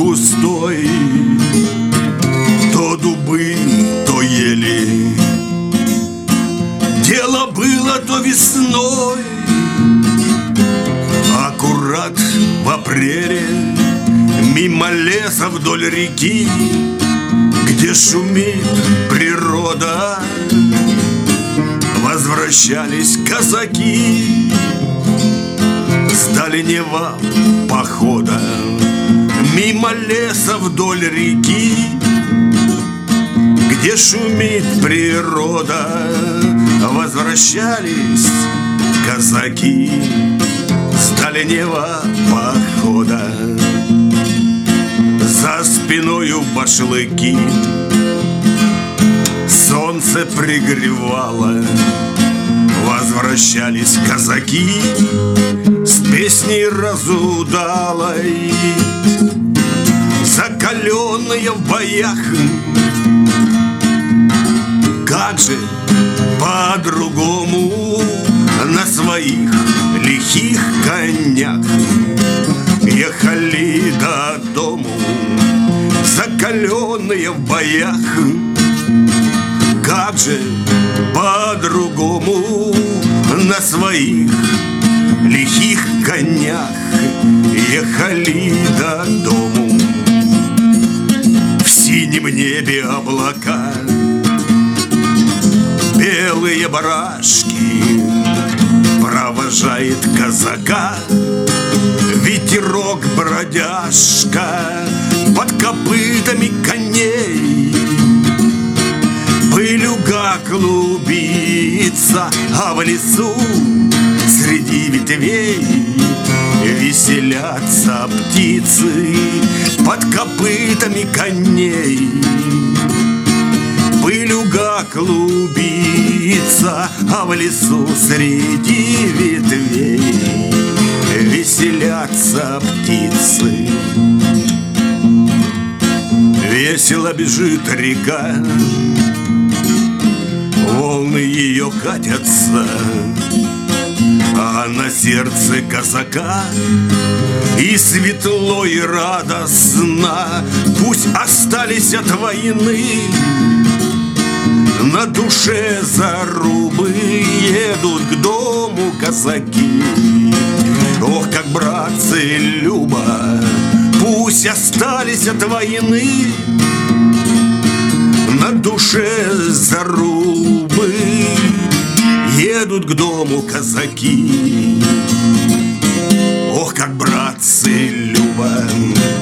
густой, то дубы, то ели. Дело было то весной, аккурат в апреле, мимо леса вдоль реки, где шумит природа, возвращались казаки с дальнего похода. Мимо леса вдоль реки, где шумит природа, возвращались казаки с дальнего похода. За спиною башлыки солнце пригревало, возвращались казаки с песней разудалой. Закаленные в боях, как же по-другому, на своих лихих конях ехали до дому. Закаленные в боях, как же по-другому, на своих лихих конях ехали до дому. В синем небе облака, белые барашки, провожает казака ветерок бродяжка под копытами коней. Пылюга клубится, а в лесу среди ветвей веселятся птицы под копытами коней. Пылюга клубится, а в лесу среди ветвей веселятся птицы. Весело бежит река, волны ее катятся, а на сердце казака и светло, и радостно. Пусть остались от войны на душе зарубы, едут к дому казаки. Ох, как, братцы, любо, пусть остались от войны на душе зарубы, едут к дому казаки. Ох, как, братцы, любо.